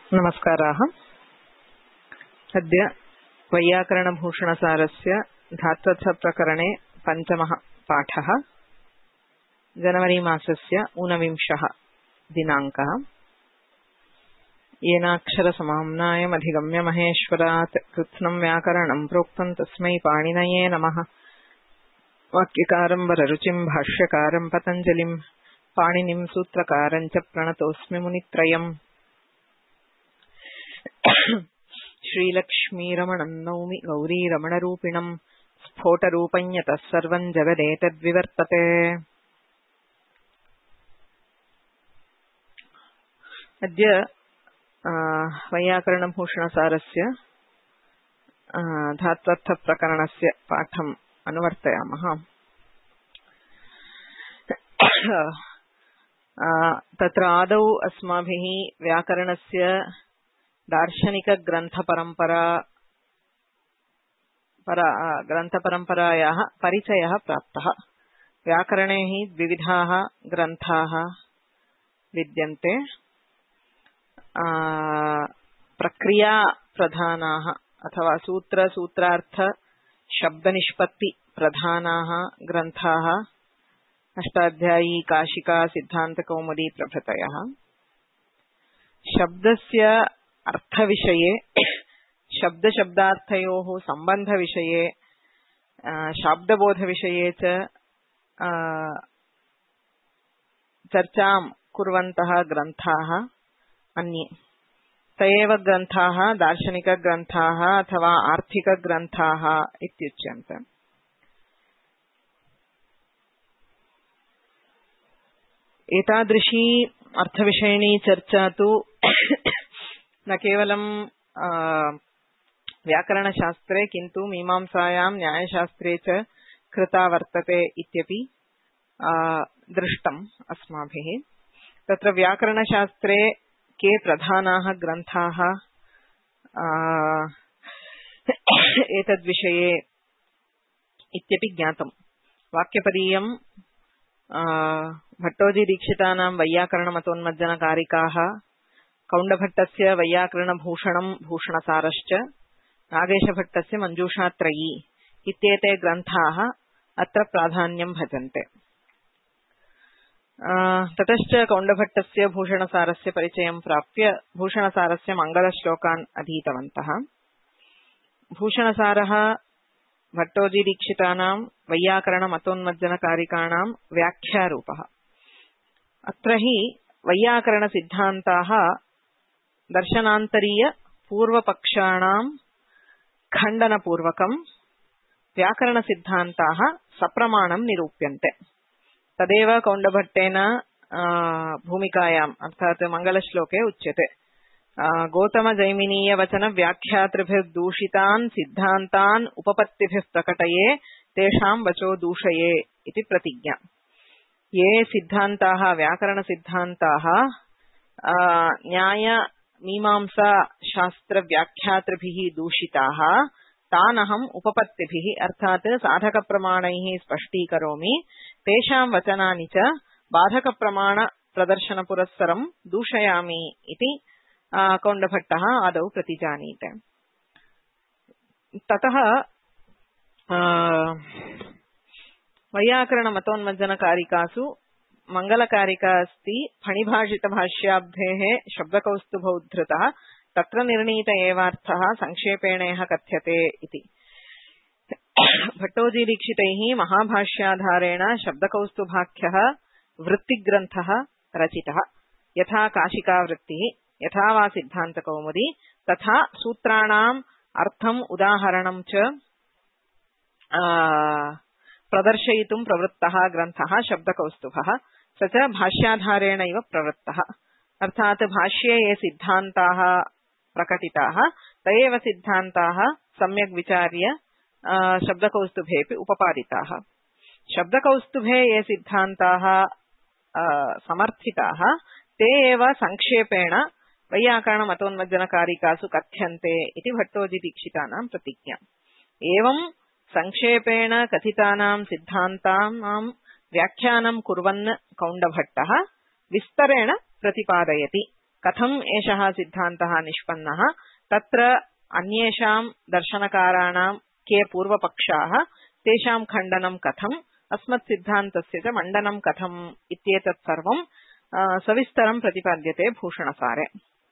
नमस्काराः। अद्य वैयाकरणभूषणसारस्य धात्वर्थप्रकरणे पञ्चमः पाठः। जनवरी मासस्य 19 दिनाङ्कः। येनाक्षरसमाम्नायमधिगम्य महेश्वरात् कृत्स्नं व्याकरणं प्रोक्तं तस्मै पाणिनये नमः। वाक्यकारं वररुचिं भाष्यकारं पतञ्जलिं पाणिनिं सूत्रकारं च प्रणतोऽस्मि मुनित्रयम्। श्रीलक्ष्मीरमणं नौमि गौरीरमणरूपिणं स्फोटरूपं यतः सर्वं जगदेतद्विवर्तते। अद्य वैयाकरणभूषणसारस्य धात्वर्थप्रकरणस्य पाठम् अनुवर्तयामः। तत्र आदौ अस्माभिः व्याकरणस्य ग्रन्थपरम्परायाः परिचयः प्राप्तः। व्याकरणे हि द्विविधाः ग्रन्थाः विद्यन्ते। प्रक्रिया प्रधानाः अथवा सूत्रार्थ शब्दनिष्पत्ति प्रधानाः ग्रन्थाः अष्टाध्यायी, काशिका, सिद्धान्तकौमुदी प्रभृतयः। शब्दस्य अर्थविषये, शब्दशब्दार्थयोः सम्बन्धविषये, शाब्दबोधविषये च चर्चां कुर्वन्तः ग्रन्थाः अन्ये। ते एव ग्रन्थाः दार्शनिकग्रन्थाः अथवा आर्थिकग्रन्थाः इत्युच्यन्ते। एतादृशी अर्थविषयिणी चर्चा तु न केवलं व्याकरणशास्त्रे किन्तु मीमांसायां न्यायशास्त्रे च कृता वर्तते इत्यपि दृष्टम् अस्माभिः। तत्र व्याकरणशास्त्रे के प्रधानाः ग्रन्थाः एतद्विषये इत्यपि ज्ञातम्। वाक्यपदीयं भट्टोजीदीक्षितानां वैयाकरणमतोन्मज्जनकारिकाः, कौण्डभट्टस्य वैयाकरणभूषणं भूषणसारश्च, नागेशभट्टस्य मञ्जूषात्रयी इत्येते ग्रन्थाः अत्र प्राधान्यं भजन्ते। ततश्च कौण्डभट्टस्य भूषणसारस्य परिचयं प्राप्य भूषणसारस्य मङ्गलश्लोकान् अधीतवन्तः। भूषणसारः भट्टोजीदीक्षितानां वैयाकरणमतोन्मज्जनकारिकाणां व्याख्यारूपः। अत्र हि वैयाकरणसिद्धान्ताः दर्शनान्तरीय पूर्वपक्षाणां खण्डनपूर्वकं व्याकरणसिद्धान्ताः सप्रमाणं निरूप्यन्ते। तदेव कौण्डभट्टेन भूमिकायाम् अर्थात् मङ्गलश्लोके उच्यते। गौतमजैमिनीयवचन व्याख्यातृभिर्दूषितान् सिद्धान्तान् उपपत्तिभिः प्रकटये तेषां वचो दूषये इति प्रतिज्ञा। ये सिद्धान्ताः व्याकरणसिद्धान्ताः न्याय मीमांसा शास्त्र व्याख्यातृभिः दूषिताः तान् अहम् उपपत्तिभिः अर्थात् साधकप्रमाणैः स्पष्टीकरोमि। तेषां वचनानि च बाधकप्रमाण प्रदर्शनपुरस्सरं दूषयामि इति कौण्डभट्टः आदौ प्रतिजानीते। ततः वैयाकरणमतोन्मज्जनकारिकासु मङ्गलकारिका अस्ति। फणिभाषितभाष्याब्धेः शब्दकौस्तुभौ उद्धृतः तत्र निर्णीत एवार्थः संक्षेपेणेह कथ्यते इति। भट्टोजीदीक्षितैः महाभाष्याधारेण शब्दकौस्तुभाख्यः वृत्तिग्रन्थः रचितः। यथा काशिकावृत्तिः, यथा वा सिद्धान्तकौमुदी, तथा सूत्राणाम् अर्थम् उदाहरणं च प्रदर्शयितुं प्रवृत्तः ग्रन्थः शब्दकौस्तुभः। स च भाष्याधारेणैव प्रवृत्तः। अर्थात् भाष्ये ये सिद्धान्ताः प्रकटिताः ते एव सिद्धान्ताः सम्यक् विचार्य शब्दकौस्तुभेऽपि उपपादिताः। शब्दकौस्तुभे ये सिद्धान्ताः समर्थिताः ते एव संक्षेपेण वैयाकरणमतोन्मज्जनकारिकासु कथ्यन्ते इति भट्टोजीदीक्षितानां प्रतिज्ञा। एवं संक्षेपेण कथितानां सिद्धान्तानां व्याख्यानं कुर्वन् कौण्डभट्टः विस्तरेण प्रतिपादयति कथम् एषः सिद्धान्तः निष्पन्नः, तत्र अन्येषां दर्शनकाराणां के पूर्वपक्षाः, तेषां खण्डनं कथम्, अस्मत् सिद्धान्तस्य च मण्डनं कथम् इत्येतत् सर्वं सविस्तरं प्रतिपाद्यते भूषणसारे।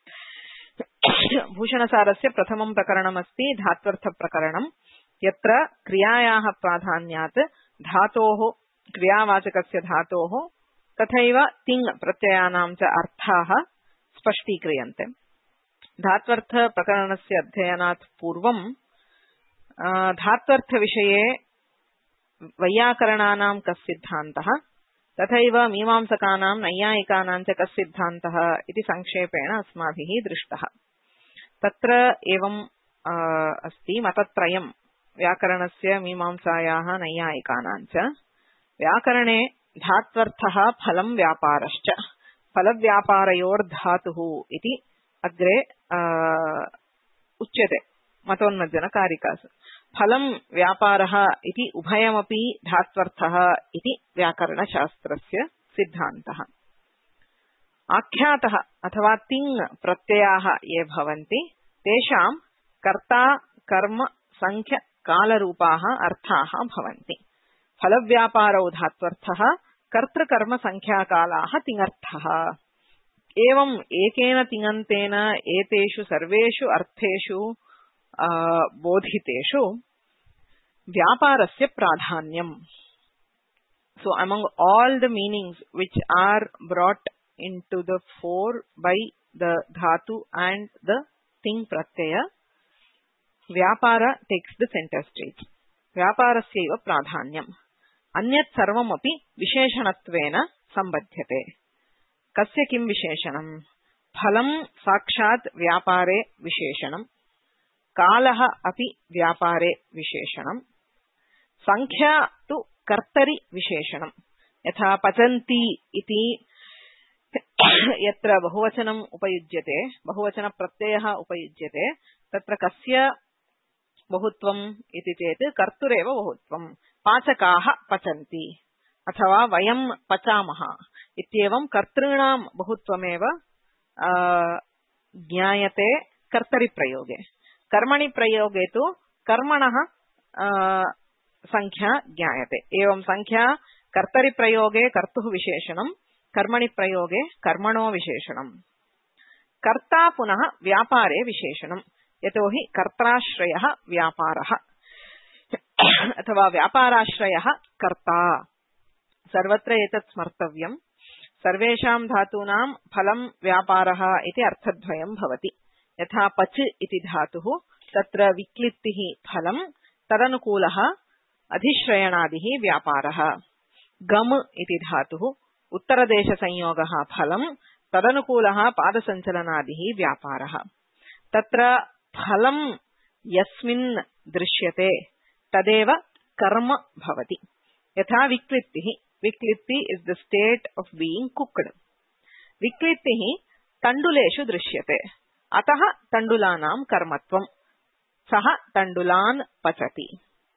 भूषणसारस्य प्रथमं प्रकरणमस्ति धात्वर्थप्रकरणं, यत्र क्रियायाः प्राधान्यात् धातोः, क्रियावाचकस्य धातोः तथैव तिङ् प्रत्ययानां च अर्थाः स्पष्टीक्रियन्ते। धात्वर्थप्रकरणस्य अध्ययनात् पूर्वं धात्वर्थविषये वैयाकरणानां कः सिद्धान्तः, तथैव मीमांसकानां नैयायिकानां च कः सिद्धान्तः इति संक्षेपेण अस्माभिः दृष्टः। तत्र एवं अस्ति मतत्रयं व्याकरणस्य, मीमांसायाः, नैयायिकानां च। व्याकरणे धात्वर्थः फलं व्यापारश्च, फलव्यापारयोर्धातुः इति अग्रे उच्यते मतोन्मज्जनकारिकासु। फलं व्यापारः इति उभयमपि धात्वर्थः इति व्याकरणशास्त्रस्य सिद्धान्तः। आख्यातः अथवा तिङ् प्रत्ययाः ये भवन्ति तेषां कर्ता कर्म संख्य कालरूपाः अर्थाः भवन्ति। फलव्यापारौ धात्वर्थः, कर्तृकर्म संख्याकालाः तिङर्थः। एवं एकेन तिङन्तेन एतेषु सर्वेषु अर्थेषु बोधितेषु व्यापारस्य प्राधान्यम्। So among all the meanings which are brought into the fore by the dhatu and the ting pratyaya, vyapara takes the center stage. Vyaparasya pradhanyam. Anyat sarvamapi visheshanattvena sambadhyate. Kasya kim visheshanam? Phalam sakshat vyapare visheshanam. कालः अपि व्यापारे विशेषणम्। संख्या तु कर्तरि विशेषणम्। यथा पचन्ति इति यत्र बहुवचनम् उपयुज्यते, बहुवचनप्रत्ययः उपयुज्यते, तत्र कस्य बहुत्वम् इति चेत् कर्तुरेव बहुत्वम्। पाचकाः पचन्ति अथवा वयं पचामः इत्येवं कर्तॄणां बहुत्वमेव ज्ञायते कर्तरिप्रयोगे। कर्मणि प्रयोगे तु कर्मणः संख्या ज्ञायते। एवं संख्या कर्तरि प्रयोगे कर्तुः विशेषणं, कर्मणि प्रयोगे कर्मणो विशेषणं। कर्ता पुनः व्यापारे विशेषणं, यतोहि कर्त्राश्रयः व्यापारः अथवा व्यापाराश्रयः कर्ता। सर्वत्र एतत् स्मर्तव्यम्। सर्वेषां धातूनां फलं व्यापारः इति अर्थद्वयं भवति। यथा पच इति धातुः, तत्र विक्लित्तिः फलं, तदनुकूलः अधिश्रयणादिः व्यापारः। गम इति धातुः, उत्तरदेशसंयोगः फलं, तदनुकूलः पादसञ्चलनादिः व्यापारः। तत्र फलं यस्मिन् दृश्यते तदेव कर्म भवति। यथा विक्लित्तिः, विक्लित्ति is the state of being cooked. विक्लित्तिः तण्डुलेषु दृश्यते, अतः तण्डुलानां कर्मत्वम्। सः तण्डुलान् पचति।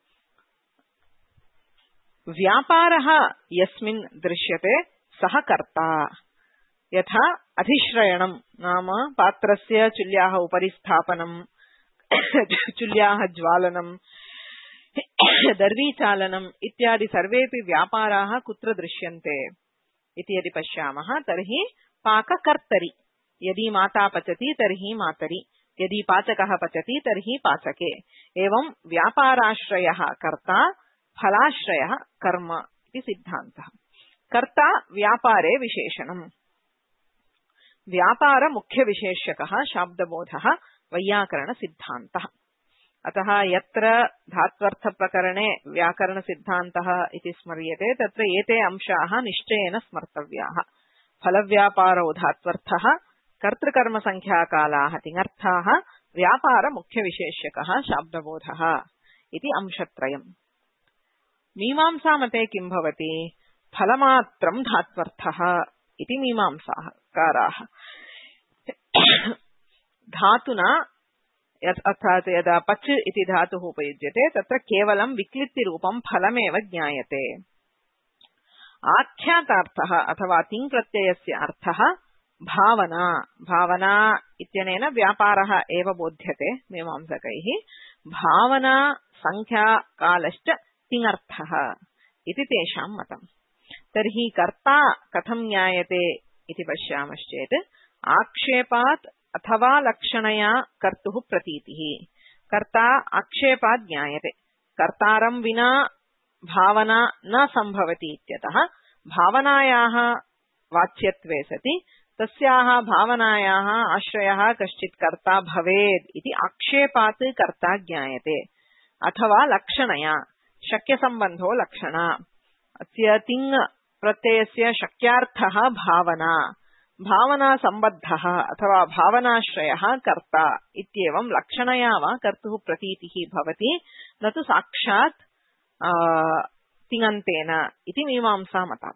व्यापारः यस्मिन् दृश्यते सः कर्ता। यथा अधिश्रयणं नाम पात्रस्य चुल्याः उपरि स्थापनं, चुल्याः ज्वालनं, दर्वीचालनम् इत्यादि सर्वेपि व्यापाराः कुत्र दृश्यन्ते इति यदि पश्यामः तर्हि पाककर्तरि। यदि माता पचति तर्हि मातरि, यदि पाचकः पचति तर्हि पाचके। एवं व्यापाराश्रयः कर्ता, फलाश्रयः कर्म इति सिद्धान्तः। कर्ता व्यापारे विशेषणम्। व्यापार मुख्य विशेष्यकः शाब्दबोधः वैयाकरण सिद्धान्तः। अतः यत्र धात्वर्थप्रकरणे व्याकरण सिद्धान्तः इति स्मर्यते तत्र एते अंशाः निश्चयेन स्मर्तव्याः। फलव्यापारौ धात्वर्थः, कर्तृकर्म संख्याकालाः तिङर्थाः, व्यापार मुख्य विशेष्यकः शाब्दबोधः इति अंशत्रयम्। मीमांसामते किं भवति? फलमात्रं धात्वर्थः इति मीमांसाकाराः। धातुना अर्थात् यदा पच इति धातुः उपयुज्यते तत्र केवलं विक्लित्तिरूपं फलमेव ज्ञायते। आख्यातार्थः अथवा तिङ् प्रत्ययस्य अर्थः भावना भावना इत्यनेन व्यापारः एव बोध्यते मीमांसकैः। भावना संख्या कालश्च तिङर्थः इति तेषां मतम्। तर्हि कर्ता कथं ज्ञायते इति पश्यामश्चेत् आक्षेपात् अथवा लक्षणया कर्तुः प्रतीतिः। कर्ता आक्षेपात् ज्ञायते। कर्तारं विना भावना न संभवति इत्यतः भावनायाः वाच्यत्वे सति तस्याः भावनायाः आश्रयः कश्चित् कर्ता भवेत् इति आक्षेपात् कर्ता ज्ञायते। अथवा लक्षणया शक्यसम्बन्धो लक्षणा। अस्य तिङ् प्रत्ययस्य शक्यार्थः भावना। भावना सम्बद्धः अथवा भावनाश्रयः कर्ता इत्येवं लक्षणया वा कर्तुः प्रतीतिः भवति, न तु साक्षात् तिङन्तेन इति मीमांसामतम्।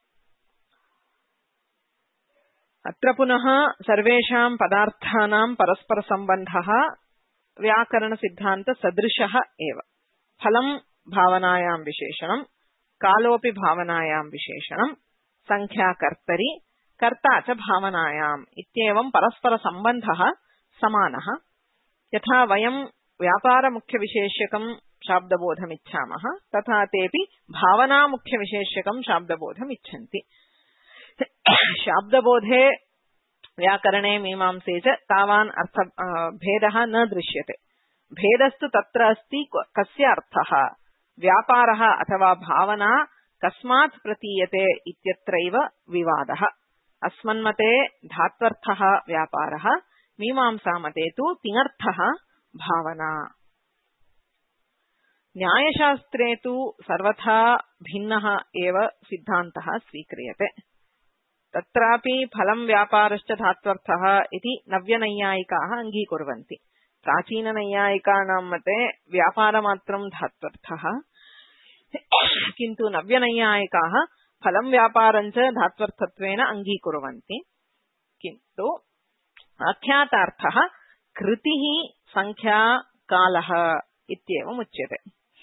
अत्र पुनः सर्वेषां पदार्थानां परस्परसम्बन्धः व्याकरणसिद्धान्तसदृशः एव। फलं भावनायां विशेषणं, कालोऽपि भावनायां विशेषणं, संख्या कर्तरि, कर्ता च भावनायाम् इत्येवं परस्परसम्बन्धः समानः। यथा वयं व्यापारमुख्यविशेष्यकं शाब्दबोधमिच्छामः तथा तेऽपि भावनामुख्यविशेष्यकं शाब्दबोधम् इच्छन्ति। शाब्दबोधे व्याकरणे मीमांसे च तावान् अर्थ भेदः न दृश्यते। भेदस्तु तत्र अस्ति कस्य अर्थः, व्यापारः अथवा भावना कस्मात् प्रतीयते इत्यत्रैव विवादः। अस्मन्मते धात्वर्थः व्यापारः, मीमांसामते तु तिङर्थः भावना। न्यायशास्त्रे तु सर्वथा भिन्नः एव सिद्धान्तः स्वीक्रियते। तत्रापि फलं व्यापारश्च धात्वर्थः इति नव्यनैयायिकाः अङ्गीकुर्वन्ति। प्राचीननैयायिकानां मते व्यापारमात्रं धात्वर्थः, किन्तु नव्यनैयायिकाः फलं व्यापारञ्च धात्वर्थत्वेन अङ्गीकुर्वन्ति। किन्तु आख्यातार्थः कृतिः संख्या कालः इत्येवम् उच्यते।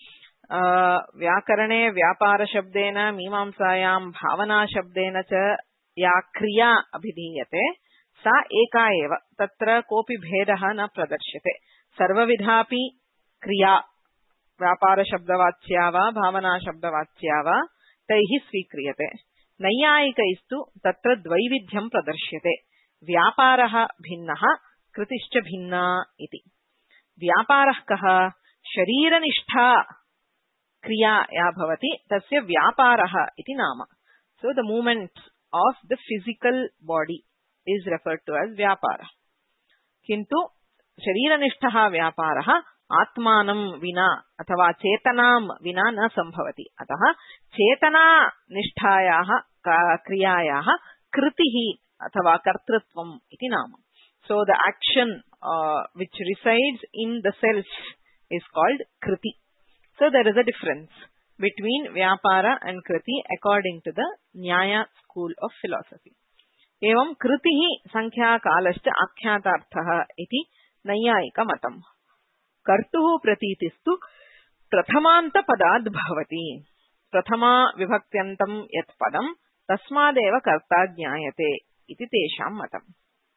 व्याकरणे व्यापारशब्देन मीमांसायां भावनाशब्देन च या क्रिया अभिधीयते सा एका एव। तत्र कोऽपि भेदः न प्रदर्श्यते। सर्वविधापि क्रिया व्यापारशब्दवाच्या वा भावनाशब्दवाच्या वा तैः स्वीक्रियते। नैयायिकैस्तु तत्र द्वैविध्यं प्रदर्श्यते। व्यापारः भिन्नः, कृतिश्च भिन्ना इति। व्यापारः कः? शरीरनिष्ठा क्रिया या भवति तस्य व्यापारः इति नाम। So the movement of the physical body is referred to as vyapara. किन्तु शरीरनिष्ठः व्यापारः आत्मानं विना अथवा चेतनां विना न संभवति। अतः चेतनानिष्ठायाः क्रियायाः कृतिः अथवा कर्तृत्वम् इति नाम। So the action which resides in the self is called kriti. So there is a difference between vyapara and kriti according to the Nyaya school of philosophy. एवं कृतिः संख्या कालश्च आख्यातार्थः इति नैयायिकमतम्। कर्तुः प्रतीतिस्तु प्रथमान्तपदाद् भवति। प्रथमा विभक्त्यन्तं यत् पदं तस्मादेव कर्ता ज्ञायते इति तेषां मतम्।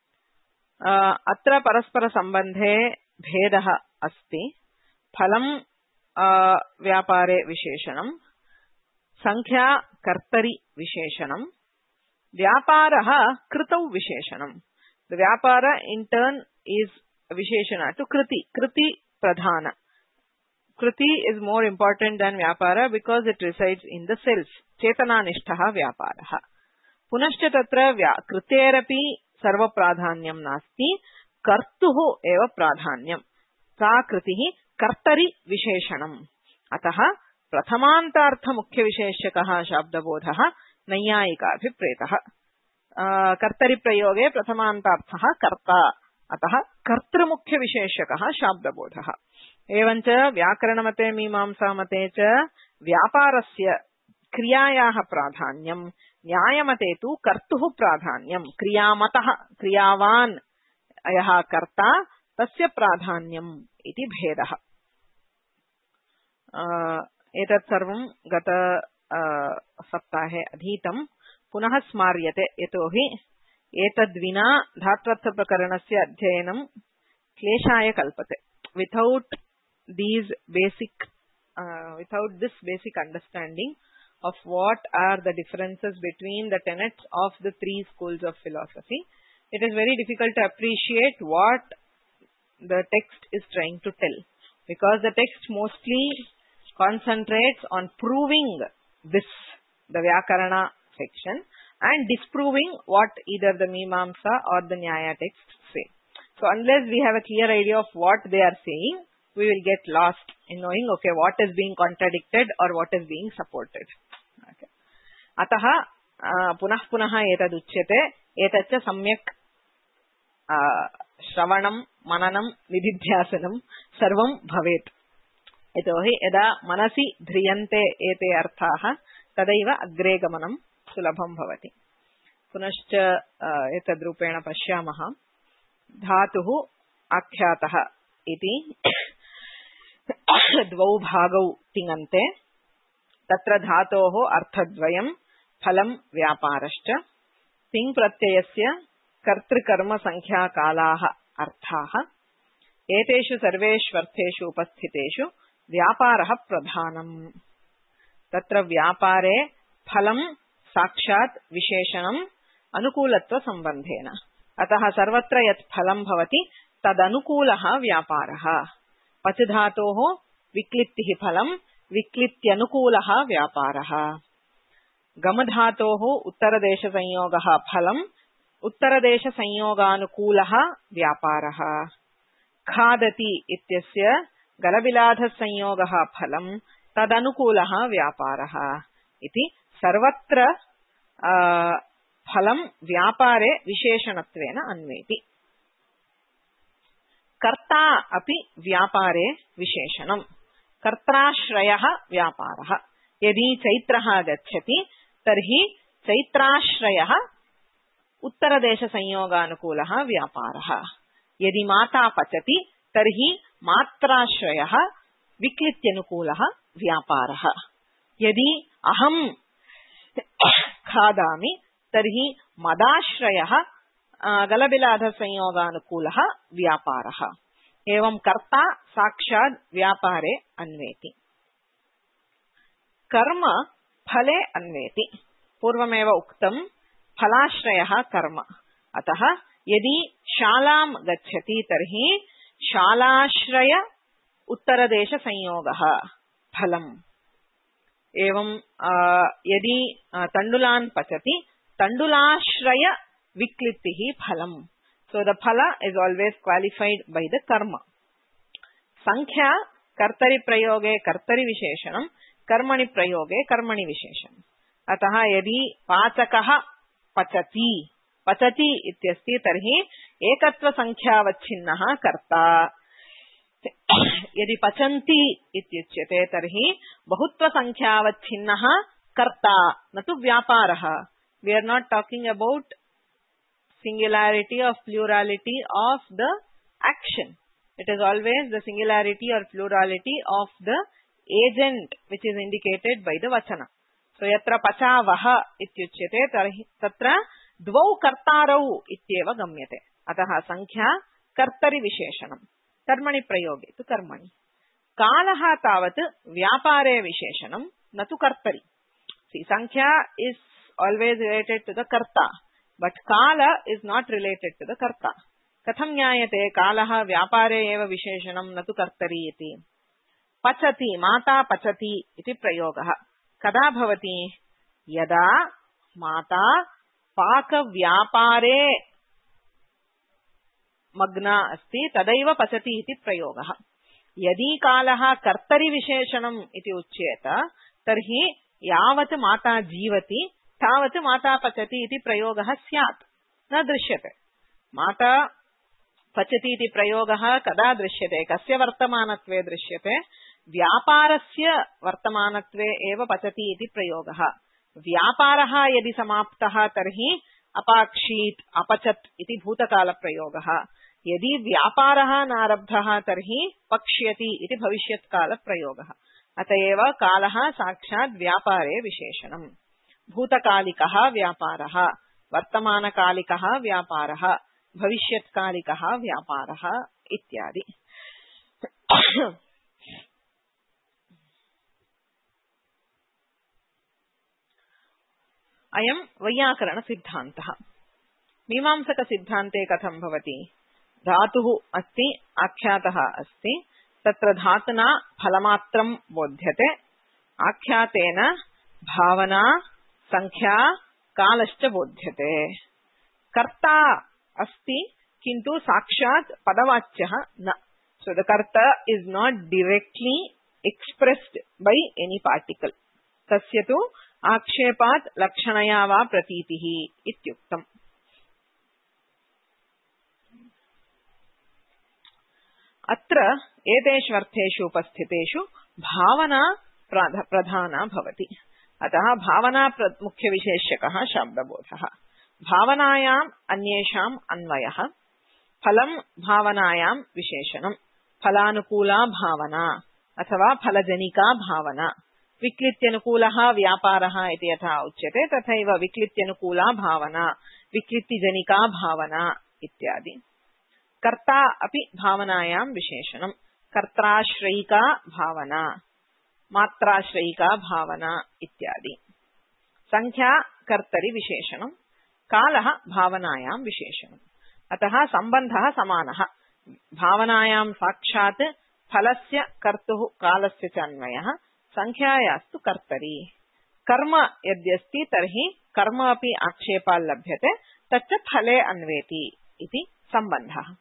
अत्र परस्परसम्बन्धे भेदः अस्ति। फलं व्यापारे विशेषणं, संख्या कर्तरि विशेषणं, व्यापारः कृतौ विशेषणं। The vyapara in turn is visheshana to kriti. Kriti pradhana. Kriti is more important than vyapara because it resides in the self. Chetana nishtha vyaparaha. Punashcha tatra kriterapi sarva pradhanyam nasti. Kartuhu eva pradhanyam. Sa kritihi kartari visheshanam. Ataha prathamantartha mukhya visheshakaha shabdabodhaha नैयायिका अभिप्रेतः। कर्तरि प्रयोगे प्रथमान्तार्थः कर्ता, अतः कर्तृमुख्य विशेषकः शाब्दबोधः। एवञ्च व्याकरणमते मीमांसामते च व्यापारस्य क्रियायाः प्राधान्यं, न्यायमते तु कर्तुः प्राधान्यं। क्रियामतः क्रियावान् यः कर्ता तस्य प्राधान्यम् इति भेदः। एतत् सर्वं गत सप्ताहे अधीतं, पुनः स्मार्यते। यतोहि एतद्विना धात्वर्थप्रकरणस्य अध्ययनं क्लेशाय कल्पते. Without this basic understanding of what are the differences between the tenets of the three schools of philosophy, it is very difficult to appreciate what the text is trying to tell, because the text mostly concentrates on proving this, the Vyakarana section, and disproving what either the Mimamsa or the Nyaya texts say. So unless we have a clear idea of what they are saying, we will get lost in knowing, okay, what is being contradicted or what is being supported. Okay. Ataha punah punaha etaduchyate etaccha samyak shravanam mananam nididhyasanam sarvam bhavet. Etohi yada manasi dhriyante ete arthaha tadaiva agre gamanam सुलभं भवति. पुनश्च एतद्रूपेण पश्यामः. धातुः आख्यातः इति द्वौ भागौ तिङन्ते. तत्र धातोः अर्थद्वयं फलं व्यापारश्च. तिङ् प्रत्ययस्य कर्तृकर्मसङ्ख्याकालाः अर्थाः. एतेषु सर्वेष्वर्थेषु उपस्थितेषु व्यापारः प्रधानम्. तत्र व्यापारे फलं साक्षात् विशेषणम् अनुकूलत्व संबंधेन. अतः सर्वत्र यत् फलं भवति तदनुकूलः व्यापारः. पच धातोः विक्लित्तिः फलं विक्लित्यनुकूलः व्यापारः. गम धातोः उत्तरदेशसंयोगः फलं उत्तरदेशसंयोगानुकूलः व्यापारः. खादति इत्यस्य गलबिलाधसंयोगः फलं तदनुकूलः व्यापारः इति सर्वत्र फलं व्यापारे विशेषणत्वेन अन्वेति. कर्ता अपि व्यापारे विशेषणम्. कर्त्राश्रयः व्यापारः. यदि चैत्रः गच्छति तर्हि चैत्राश्रयः उत्तरदेशसंयोगानुकूलः व्यापारः. यदि माता पचति तर्हि मात्राश्रयः विक्लित्यनुकूलः व्यापारः. यदि अहं खादामि तर्हि मदाश्रयः गलबिलाधसंयोगानुकूलः व्यापारः. एवं कर्ता साक्षात् व्यापारे अन्वेति. कर्म फले अन्वेति. पूर्वमेव उक्तं फलाश्रयः कर्म. अतः यदि शालां गच्छति तर्हि शालाश्रय उत्तरदेशसंयोगः फलम्. एवं यदि तण्डुलान् पचति तण्डुलाश्रय विक्लित्तिः फलम्. So the phala is always qualified by the karma. संख्या कर्तरि प्रयोगे कर्तरि विशेषणं, कर्मणि प्रयोगे कर्मणि विशेषणम्. अतः यदि पाचकः पचति पचति इत्यस्ति तर्हि एकत्वसंख्यावच्छिन्नः कर्ता. यदि पचन्ति इत्युच्यते तर्हि बहुत्वसंख्यावच्छिन्नः कर्ता, न तु व्यापारः. We are not talking about singularity or plurality of the action. It is always the singularity or plurality of the agent which is indicated by the vachana. So yatra pachavaha ityuchyate tarhi tatra dvau kartarau ityeva gamyate. Ataha sankhya kartari visheshanam. कर्मणि प्रयोगे तु कर्मणि. कालः तावत् व्यापारे विशेषणं न तु कर्तरि. संख्या is always related to the कर्ता, बट काल is not related to the कर्ता. कथं ज्ञायते कालः व्यापारे एव विशेषणं न तु कर्तरि इति? पचति, माता पचति इति प्रयोगः कदा भवति? यदा माता पाकव्यापारे मग्ना अस्ति तदैव पचति इति प्रयोगः. यदि कालः कर्तरि विशेषणम् इति उच्येत तर्हि यावत् माता जीवति तावत् माता पचति इति प्रयोगः स्यात्, न दृश्यते. माता पचति इति प्रयोगः कदा दृश्यते? कस्य वर्तमानत्वे दृश्यते? व्यापारस्य वर्तमानत्वे एव पचति इति प्रयोगः. व्यापारः यदि समाप्तः तर्हि अपाक्षीत् अपचत् इति भूतकालप्रयोगः. यदि व्यापारः नारब्धः तर्हि पक्ष्यति इति भविष्यत्कालप्रयोगः. अतएव कालः साक्षात् व्यापारे विशेषणम्. भूतकालिकः व्यापारः, वर्तमानकालिकः व्यापारः, भविष्यत्कालिकः व्यापारः इत्यादि। अयं वैयाकरणसिद्धान्तः। मीमांसकसिद्धान्ते कथं भवति? धातुः अस्ति, आख्यातः अस्ति, तत्र धातुना फलमात्रं बोध्यते, आख्यातेन भावना, संख्या, कालश्च बोध्यते। कर्ता अस्ति किन्तु साक्षात् पदवाच्यः न। So the karta is not directly expressed by any particle. तस्य तु आक्षेपात् लक्षणया वा प्रतीतिः इत्युक्तम्। अत्र एतेषु अर्थेषु उपस्थितेषु भावना प्रधाना भवति। अतः भावना मुख्यविशेषकः शब्दबोधः। भावनायाम् अन्येषाम् अन्वयः। फलं भावनायां विशेषणम्। फलानुकूला भावना अथवा फलजनिका भावना। विक्लित्यनुकूलः व्यापारः इति यथा उच्यते तथैव विक्लित्यनुकूला भावना, विक्लित्तिजनिका भावना इत्यादि। कर्ता अपि भावनायां विशेषणम्। कर्त्राश्रयिका भावना, मात्राश्रयिका भावना इत्यादि। संख्या कर्तरि विशेषणम्। कालः भावनायां विशेषणम्। अतः सम्बन्धः समानः। भावनायां साक्षात् फलस्य कर्तुः कालस्य च अन्वयः, संख्यायास्तु कर्तरि। कर्म यद्यस्ति तर्हि कर्म अपि आक्षेपाल् लभ्यते, तच्च फले अन्वेति इति सम्बन्धः।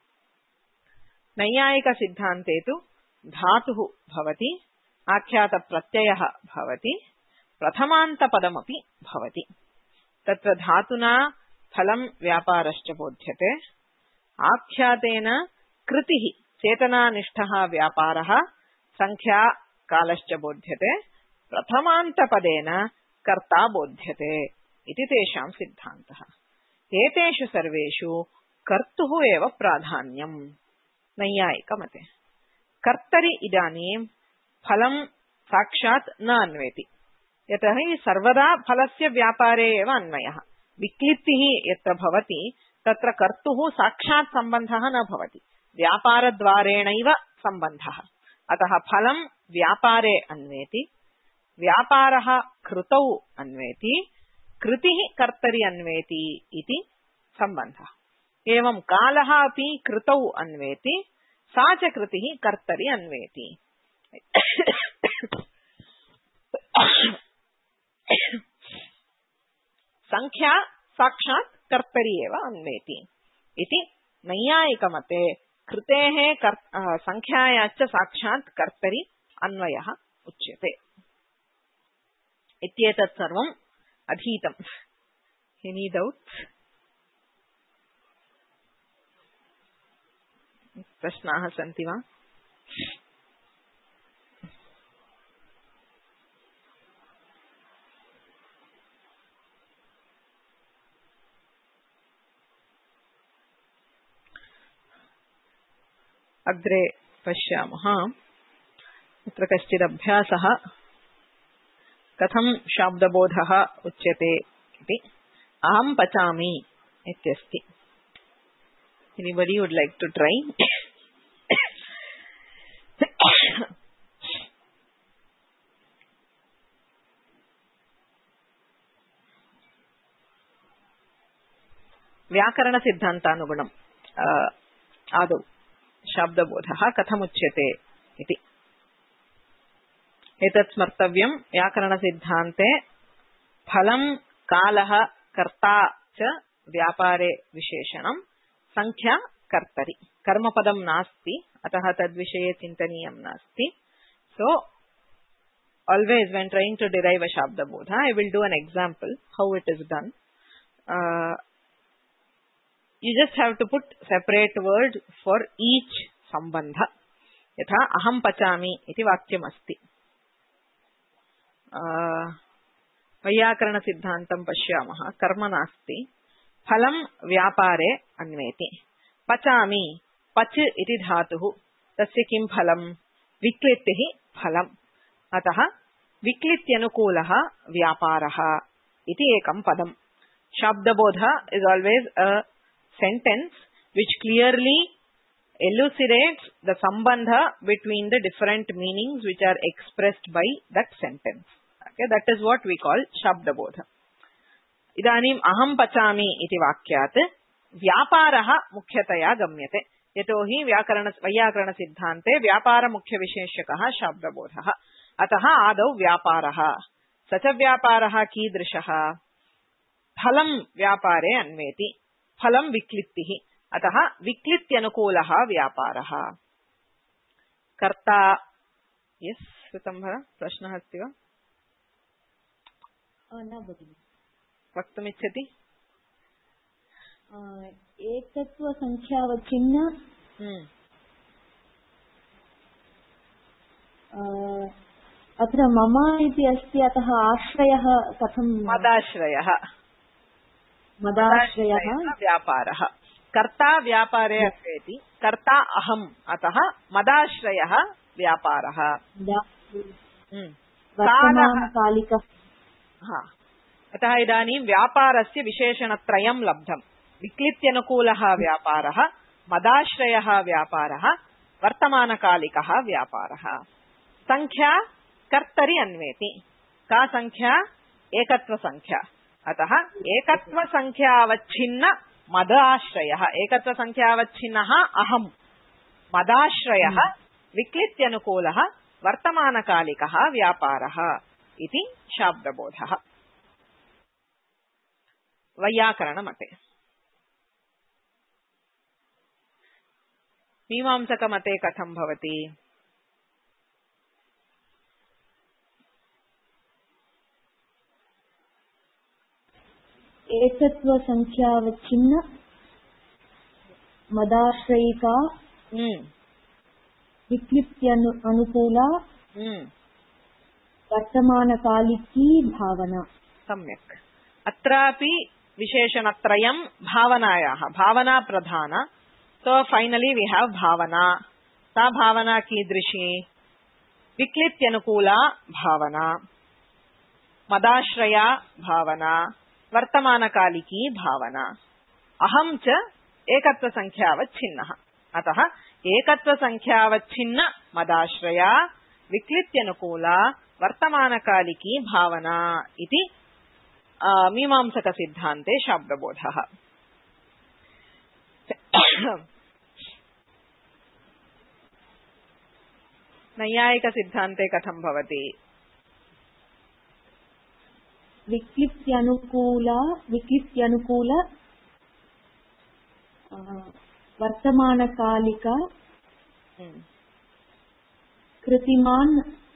नैयायिकसिद्धान्ते तु धातुः भवति, आख्यातप्रत्ययः भवति, प्रथमान्तपदमपि भवति। तत्र धातुना फलं व्यापारश्च बोध्यते, आख्यातेन कृतिः चेतनानिष्ठः व्यापारः, संख्या कालश्च बोध्यते, प्रथमान्तपदेन कर्ता बोध्यते इति तेषां सिद्धान्तः। एतेषु सर्वेषु कर्तुः एव प्राधान्यम् नैयायिकमते। कर्तरि इदानीं फलं साक्षात् न अन्वेति, यतः सर्वदा फलस्य व्यापारे एव अन्वयः। विक्लित्तिः यत्र भवति तत्र कर्तुः साक्षात् सम्बन्धः न भवति, व्यापारद्वारेणैव सम्बन्धः। अतः फलं व्यापारे अन्वेति, व्यापारः कृतौ अन्वेति, कृतिः कर्तरि अन्वेति इति सम्बन्धः। एवं कालः अपि कृतौ अन्वेति, सा च कृतिः कर्तरि अन्वेति। संख्या साक्षात् कर्तरि एव अन्वेति इति नैयायिकमते कृतेः संख्यायाश्च साक्षात् कर्तरि अन्वयः उच्यते। इत्येतत् सर्वम् अधीतम्। Any doubts? प्रश्नाः सन्ति वा? अग्रे पश्यामः। अत्र कश्चित् अभ्यासः कथं शाब्दबोधः उच्यते इति। अहं पचामि इत्यस्ति। Anybody would like to try? व्याकरणसिद्धान्तानुगुणम् आदौ शाब्दबोधः कथमुच्यते इति। एतत् स्मर्तव्यं। व्याकरणसिद्धान्ते फलं, कालः, कर्ता च व्यापारे विशेषणं, संख्या कर्तरि। कर्मपदं नास्ति, अतः तद्विषये चिन्तनीयं नास्ति। So always when trying to derive a shabdabodha, I will do an example how it is done. You just have to put separate word for each sambandha. यथा अहं पचामि इति वाक्यमस्ति। वैयाकरणसिद्धान्तं पश्यामः। कर्म नास्ति, फलं व्यापारे अन्वेति। पचामि, पच इति धातुः, तस्य किं फलं? विक्लित्तिः फलम्। अतः विक्लित्यनुकूलः व्यापारः इति एकं पदम्। Shabdabodha is always a sentence which clearly elucidates the sambandha between the different meanings which are expressed by that sentence. Okay, that is what we call Shabdabodha. Idanim aham pachami iti vakyat vyaparaha mukhyataya gamyate. Yatohi vyakarana siddhante vyapara mukhya visheshakah Shabdabodha. Ataha adau vyaparaha. Sacha vyaparaha kidrishaha. Phalam vyapare anveti. Phalam viklittihi. Ataha viklityanukulah vyaparaha. Karta. Yes, Sritambhara, prashna asti va? न भगिनि. वक्तुमिच्छति? एकत्वसङ्ख्यावच्छिन्न अत्र मम इति अस्ति, अतः आश्रयः कथं? मदाश्रयः व्यापारः. कर्ता व्यापारे अस्ति, कर्ता अहम्, अतः मदाश्रयः व्यापारः. वर्तमानकालिकः. अतः इदानीं व्यापारस्य विशेषणत्रयं लब्धम्. विक्लित्यनुकूलः व्यापारः, मदाश्रयः व्यापारः, वर्तमानकालिकः व्यापारः. संख्या कर्तरि अन्वेति. का संख्या? एकत्वसंख्या. अतः एकत्वसंख्यावच्छिन्न मदाश्रयः. एकत्वसंख्यावच्छिन्नः अहम्. मदाश्रयः विक्लित्यनुकूलः वर्तमानकालिकः व्यापारः इति शाब्दबोधः. वैयाकरणमते. मीमांसकमते कथं भवति? एकत्वसंख्यावच्छिन्न मदाश्रयिका विक्लिप्त्यनुकूला वर्तमानकालिकी भावना. सम्यक्. अत्रापि विशेषणत्रयं भावनायाः. भावना प्रधान. So finally we have भावना. सा भावना कीदृशी? विक्लित्यनुकूला भावना, मदाश्रया भावना, वर्तमानकालिकी भावना. अहं च एकत्वसंख्यावच्छिन्नः. अतः एकत्वसंख्यावच्छिन्न मदाश्रया विक्लित्यनुकूला वर्तमानकालिकी भावना इति मीमांसकसिद्धान्ते शाब्दबोधः. नैयायिकसिद्धान्ते कथं भवति? विक्लिप्त्यनुकूल वर्तमानकालिका कृतिमान्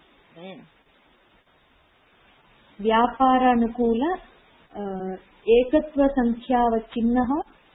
व्यापारानुकूल एकत्वसंख्यावच्छिन्नः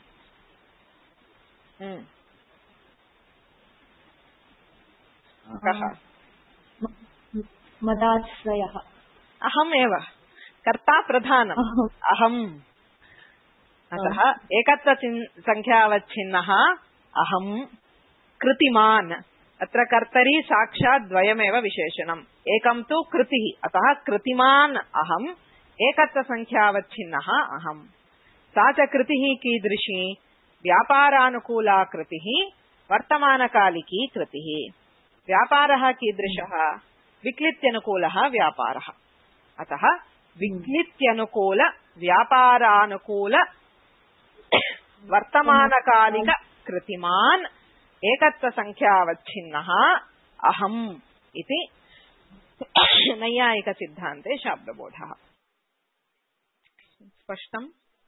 मदाश्रयः. अहमेव कर्ता प्रधानम्. अहम्. अतः एकत्वसंख्यावच्छिन्नः अहम्. कृतिमान्. अत्र कर्तरि साक्षात् द्वयमेव विशेषणम्. एकं तु कृतिः. अतः कृतिमान् अहम्. एकत्वसंख्यावच्छिन्नः अहम्. सा च कृतिः कीदृशी? व्यापारानुकूला कृतिः, वर्तमानकालिकी कृतिः. व्यापारः कीदृशः? विक्लित्यनुकूलः व्यापारः. अतः विक्लित्यनुकूल व्यापारानुकूल वर्तमानकालिक कृतिमान् एकत्वसंख्यावच्छिन्नः अहम् इति नैयायिकसिद्धान्ते शाब्दबोधः. स्पष्टम्?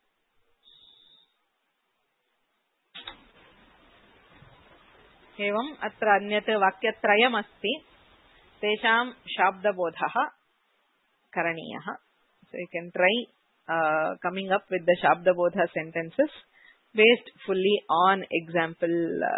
एवम् अत्र अन्यत् वाक्यत्रयमस्ति. तेषां शाब्दबोधः करणीयः. So you can try coming up with the Shabdabodha sentences based fully on example.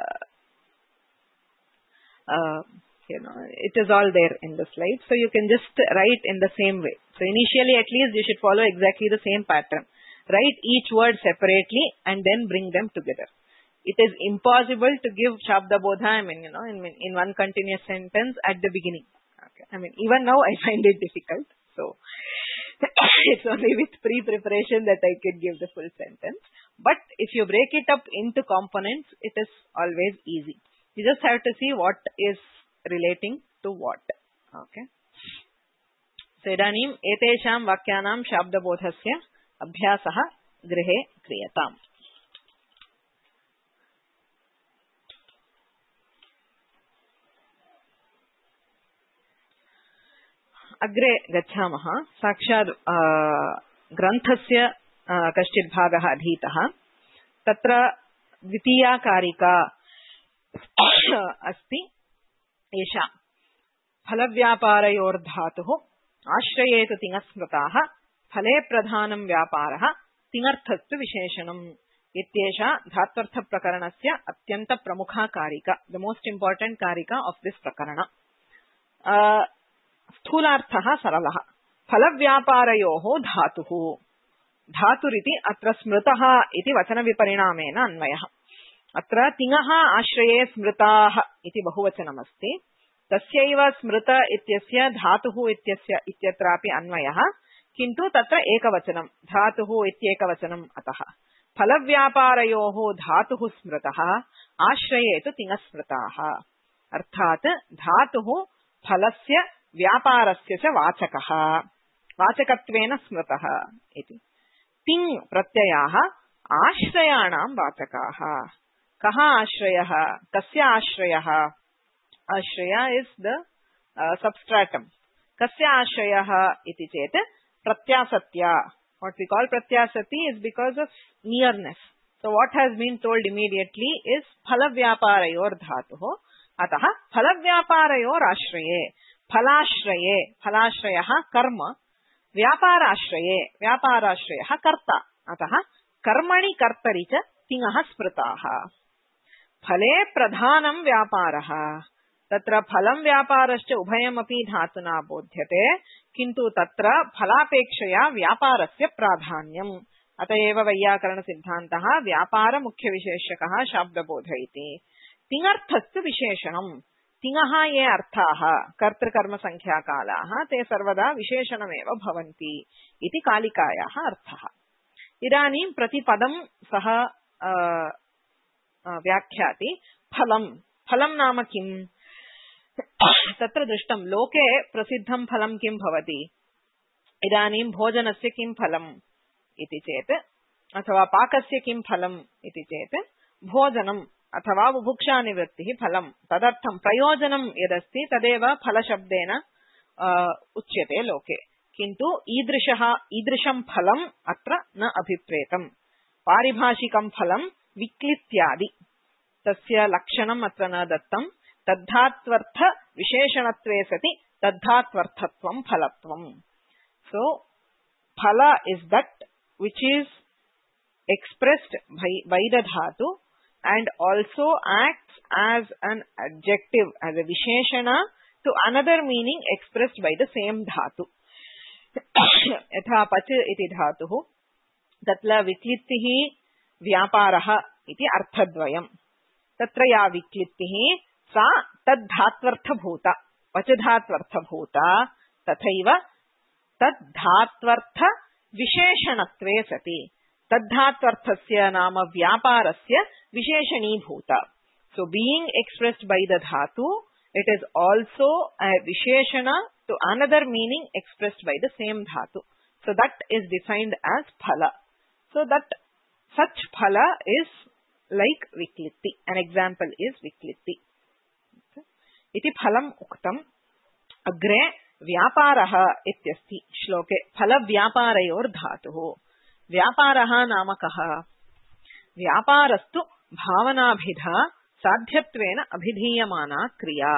It is all there in the slide. So you can just write in the same way. So initially at least you should follow exactly the same pattern. Write each word separately and then bring them together. It is impossible to give Shabdabodha, in one continuous sentence at the beginning. Okay. Even now I find it difficult. So It's only with pre-preparation that I can give the full sentence. But if you break it up into components, it is always easy. You just have to see what is relating to what. Okay. So, idanim etesham vakyanam shabdabodhasya abhyasah grihe kriyatam. अग्रे गच्छामः. साक्षात् ग्रन्थस्य कश्चित् भागः अधीतः. तत्र द्वितीया कारिका अस्ति. एषा फलव्यापारयोर्धातुः आश्रयेतु तिङस्मृताः फले प्रधानं व्यापारः तिङर्थस्तु विशेषणम् इत्येषा धात्वर्थप्रकरणस्य अत्यन्त प्रमुखा कारिका. द मोस्ट इम्पोर्टेंट कारिका ऑफ दिस प्रकरण. स्थूलार्थः सरलः. फलव्यापारयोः धातुः. धातुरिति अत्र स्मृतः इति वचनविपरिणामेन अन्वयः. अत्र तिङः आश्रये स्मृताः इति बहुवचनमस्ति. तस्यैव स्मृत इत्यस्य धातुः इत्यस्य इत्यत्रापि अन्वयः, किन्तु तत्र एकवचनं धातुः इत्येकवचनम्. अतः फलव्यापारयोः धातुः स्मृतः आश्रये तु तिङस्मृताः. अर्थात् धातुः फलस्य व्यापारस्य च वाचकः, वाचकत्वेन स्मृतः इति. तिङ् प्रत्ययाः आश्रयाणां वाचकाः. कः आश्रयः? कस्य आश्रयः? आश्रय इस् द सबस्ट्राटम. कस्य आश्रयः इति चेत् प्रत्यासत्या. What we call pratyasati is because of nearness. So what has been told immediately is फलव्यापारयोर् धातुः. अतः फलव्यापारयोर् आश्रये. फलाश्रये. फलाश्रयः कर्म. व्यापाराश्रये. व्यापाराश्रयः कर्ता. अतः कर्मणि कर्तरि च तिङः स्मृताः. फले प्रधानं व्यापारः. तत्र फलं व्यापारश्च उभयमपि धातुना बोध्यते, किन्तु तत्र फलापेक्षया व्यापारस्य प्राधान्यम्. अतएव वैयाकरण सिद्धान्तः व्यापार मुख्य विशेषकः शाब्दबोध इति. तिङर्थस्तु विशेषणम्. तिङः ये अर्थाः कर्तृकर्म संख्याकालाः ते सर्वदा विशेषणमेव भवन्ति इति कालिकायाः अर्थः. इदानीं प्रतिपदं सः व्याख्याति. फलं. फलं नाम किम्? तत्र दृष्टं लोके प्रसिद्धं फलं किं भवति. इदानीं भोजनस्य किं फलम् इति चेत्, अथवा पाकस्य किं फलम् इति चेत् भोजनम् अथवा बुभुक्षा निवृत्तिः फलम्. तदर्थं प्रयोजनं यदस्ति तदेव फलशब्देन उच्यते लोके. किन्तु ईदृशं फलम् अत्र न अभिप्रेतम्. पारिभाषिकं फलं विक्लित्यादि तस्य लक्षणम् अत्र न दत्तम्. तद्धात्वर्थ विशेषणत्वे सति तद्धात्वर्थत्वं फलत्वम्. So phala is that which is expressed by the dhatu and also acts as an adjective, as a visheshana to another meaning expressed by the same dhatu. यथा पच इति धातुः तत्र विक्लित्तिः व्यापारः इति अर्थद्वयम्. तत्र या विक्लित्तिः सा तद्धात्वर्थभूता, वचधात्वर्थभूता. तथैव तद्धात्वर्थ विशेषणत्वे सति तद्धात्वर्थस्य नाम व्यापारस्य विशेषणीभूता. So being expressed by the dhatu, it is also a visheshana to another meaning expressed by the same dhatu. So that is defined as phala. So that such phala is like viklitti. An example is viklitti. इति फलम् उक्तम्. अग्रे व्यापारः इत्यस्ति श्लोके. फलव्यापारयोर् धातुः. व्यापारः नाम कः? व्यापारस्तु भावनाभिधा साध्यत्वेन अभिधीयमाना क्रिया.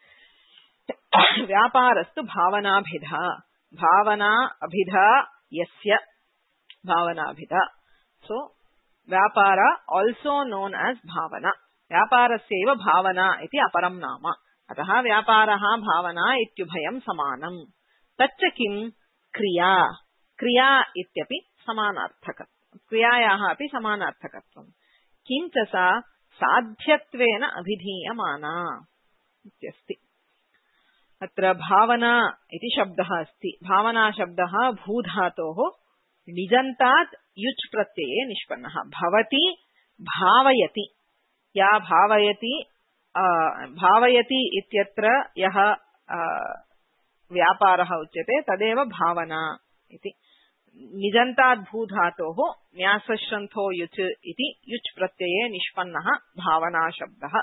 व्यापारस्तु भावनाभिधा. भावना अभिधा यस्य. भावनाभिधा. So व्यापार also known as भावना. व्यापारस्यैव भावना इति अपरं नाम. अतः व्यापारः भावना इत्युभयं समानम्. तच्च किं? क्रिया. क्रिया इत्यपि समानार्थकत्वम्. क्रियायाः अपि समानार्थकत्वम्. किञ्च सा साध्यत्वेन अभिधीयमाना इत्यस्ति. अत्र भावना इति शब्दः अस्ति। भावना शब्दः भूधातोः निजन्तात् युच् प्रत्यये निष्पन्नः। भवति भावयति, या भावयति भावयति इत्यत्र यः व्यापारः उच्यते तदेव भावना इति। निजन्तात् भूधातोः न्यासश्रन्थो युच् इति युच् प्रत्यये निष्पन्नः भावना शब्दः।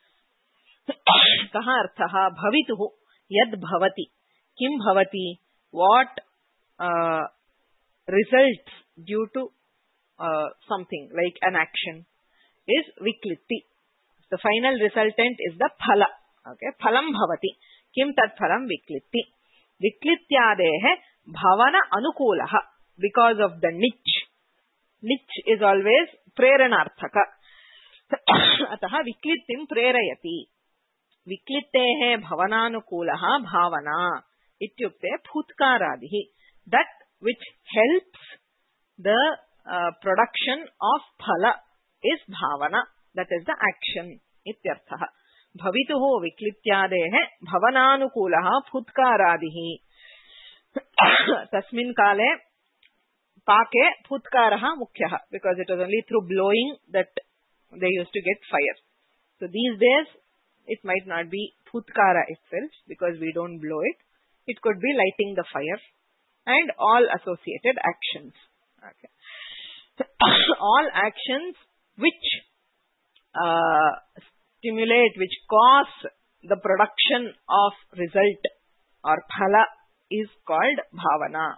कः अर्थः? भवितुः यद् भवति, किं भवति, what results due to something like an action is viklitti. The final resultant is the phala. Okay, phalam bhavati. Kim tat phalam viklitti. Viklityadehe bhavana anukulaha, because of the niche. Niche is always preranarthaka. Ataha viklittim prerayati. Viklittehe bhavananukulaha bhavana ityukte phutkaradihi. That which helps the production of phala is bhavana. That is the action. Ityarthaha. Bhavituhu viklityadehe bhavananukulaha phutkaradihi. Tasmin kale pake phutkaraha mukhyaha, because it was only through blowing that they used to get fire. So these days it might not be phutkara itself, because we don't blow it. It could be lighting the fire and all associated actions. Okay. All actions which stimulate, which cause the production of result or phala is called bhavana.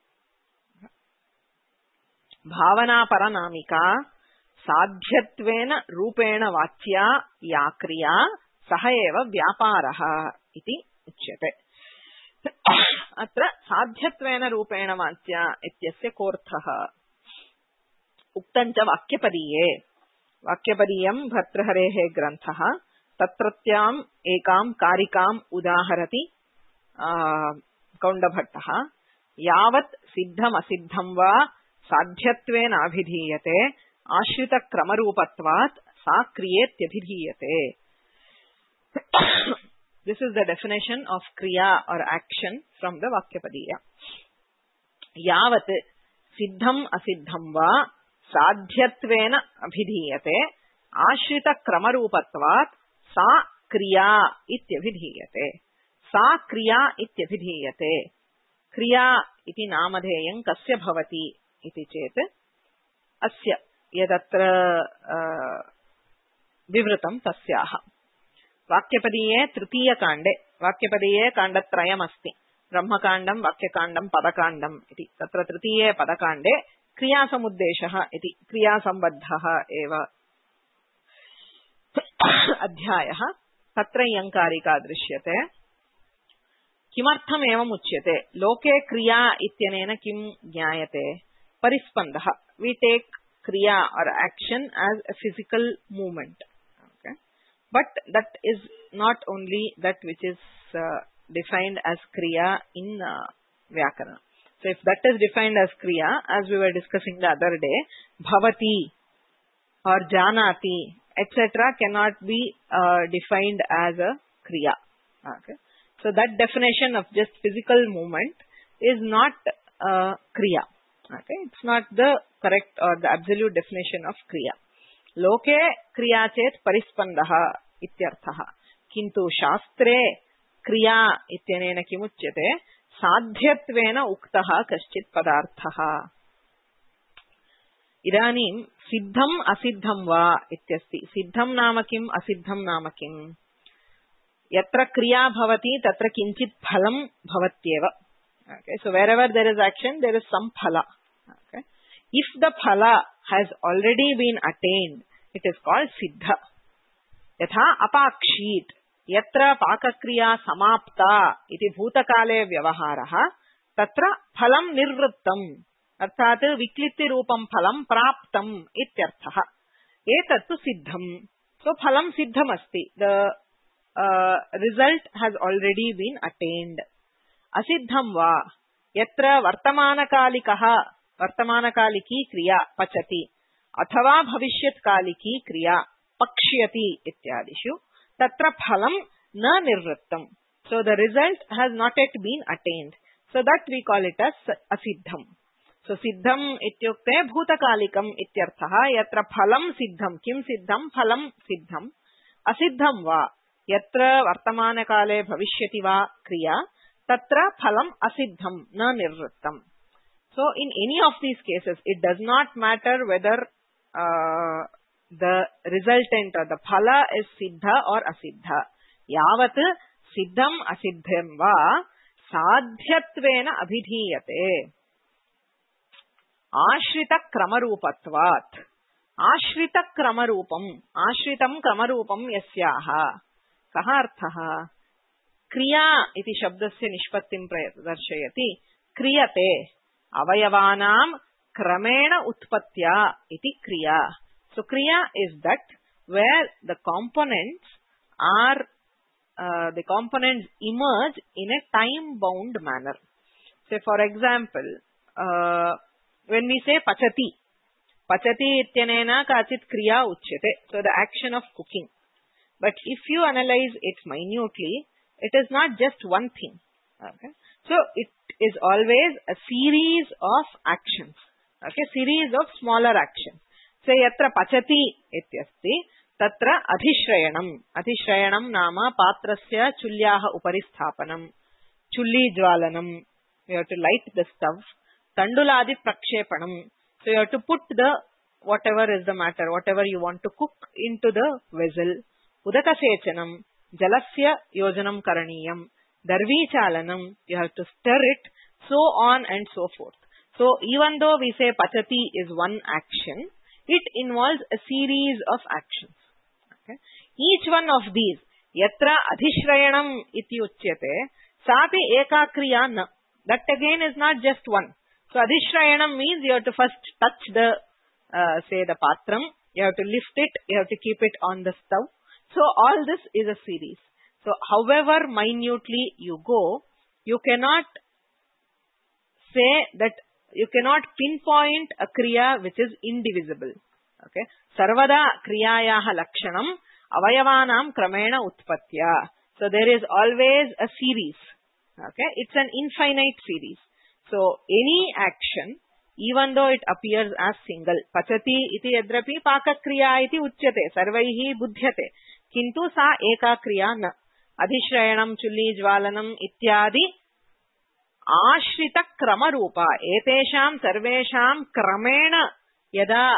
Bhavana paranamika sadhyatvena rupena vachya ya kriya saha eva vyaparaha iti uchyate. Atra sadhyatvena rupena vachya ityasya korthaha uktancha vakyapadiye. Vakyapadiyam bhartraharehe granthaha tatratyam ekam karikam udaharati kaundabhattaha yavat siddham asiddham va sadhyatvena abhidhiyate ashrita kramarupatvat sa kriyetyabhidhiyate. This is the definition of kriya or action from the Vakyapadiya. Yavat siddham asiddham va sadhyatvena abhidhiyate ashrita kramarupatvat sa kriya ityabhidhiyate. Sa kriya ityabhidhiyate. Kriya iti namadheyam kasya bhavati iti chet asya yadatra vivrutam tasyaha. Vakyapadiye tritiya kande. Vakyapadiye kandatrayam asti. Brahmakandam, Vakyakandam, Padakandam iti. Tatra tritiye padakande kriya samuddeshaha iti. Kriya sambadhaha eva adhyayaha. Tatra yankarika drishyate. Kimartham evam uchyate. Loke kriya ityanena kim jnayate. Parispandaha. We take kriya or action as a physical movement. Okay. But that is not only that which is defined as kriya in Vyakarana. So if that is defined as kriya, as we were discussing the other day, bhavati or janati, etc. cannot be defined as a kriya. Okay. So that definition of just physical movement is not kriya. Okay. It's not the correct or the absolute definition of kriya. Loke kriya chet parispandaha ityarthaha. Kintu shastre kriya ityanena kimuchyate sadhyatvena uktaha kaschit padarthaha. Idanim siddham asiddham va ityasti. Siddham nama kim, asiddham nama kim. Yatra kriya bhavati tatra kinchit phalam bhavatyeva. Okay, so wherever there is action, there is some phala. Okay. If the phala has already been attained, it is called siddha. Yatha apakshit. Yatra pakakriya samapta iti bhutakale vyavaharaha tatra phalam nirvrittam. Arthat vikliti rupam phalam praptam ityarthaha. Etattu siddham. So phalam siddham asti. The result has already been attained. Asiddham va yatra vartamanakalikah vartamanakaliki kriya pachati athava bhavishyatkaliki kriya pakshyati ityadishu tatra phalam na nirvrittam. So the result has not yet been attained. So that we call it as asiddham. So siddham ityukte bhutakalikam ityarthah. Yatra phalam siddham. Kim siddham? Phalam siddham. Asiddham va. Yatra vartamana kale bhavishyati va kriya. Tatra phalam asiddham na nirvrittam. So in any of these cases, it does not matter whether the resultant or the phala is siddha or asiddha. Yavat siddham asiddham va sadhyatvena abhidhiyate. Ashrita kramarupatvat. Ashrita kramarupam. Ashritam kramarupam yasyaha. Kaha arthaha? Kriya iti shabdasya nishpattim darshayati. Kriyate. Avayavanam kramena utpatya iti kriya. So kriya is that where the components emerge in a time bound manner. Say for example, when we say pachati ityanena kachit kriya uchyate. So the action of cooking. But if you analyze it minutely, it is not just one thing. Okay. So it is always a series of actions. Okay, series of smaller actions. So yatra pachati ityasti tatra adhishrayanam nama patrasya chulyaha upari sthapanam, chulli jwalanam. You have to light the stove. Tanduladi prakshepanam. So you have to put the whatever is the matter, whatever you want to cook into the vessel. Udaka sechanam, jalasya yojanam karaniyam. Darvi chalanam, you have to stir it, so on and so forth. So even though we say pachati is one action, it involves a series of actions. Okay? Each one of these, yatra adhishrayanam iti uchyate, sapi eka kriya na. That again is not just one. So adhishrayanam means you have to first touch the, say the patram, you have to lift it, you have to keep it on the stove. So all this is a series. So however minutely you go, you cannot say that, you cannot pinpoint a kriya which is indivisible. Okay. Sarvada kriyayaha lakshanam avayavanam kramena utpatya. So there is always a series. Okay. It's an infinite series. So any action, even though it appears as single, pachati iti yadrapi pakakriya iti uchyate, sarvaihi buddhyate, kintu sa eka kriya na. Adhishrayanam, chulli jwalanam ityadi ashrita kramarupa. Etesham sarvesham kramena yada